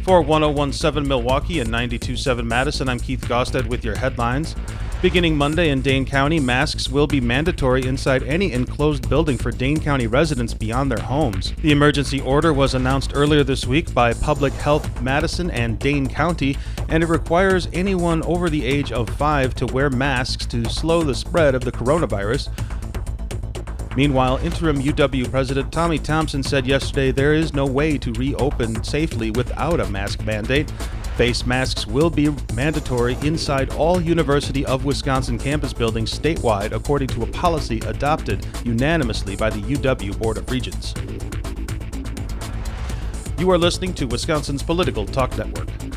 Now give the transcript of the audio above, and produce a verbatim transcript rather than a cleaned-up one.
For one oh one point seven Milwaukee and ninety-two point seven Madison, I'm Keith Gosted with your headlines. Beginning Monday in Dane County, masks will be mandatory inside any enclosed building for Dane County residents beyond their homes. The emergency order was announced earlier this week by Public Health Madison and Dane County, and it requires anyone over the age of five to wear masks to slow the spread of the coronavirus. Meanwhile, interim U W President Tommy Thompson said yesterday there is no way to reopen safely without a mask mandate. Face masks will be mandatory inside all University of Wisconsin campus buildings statewide, according to a policy adopted unanimously by the U W Board of Regents. You are listening to Wisconsin's Political Talk Network.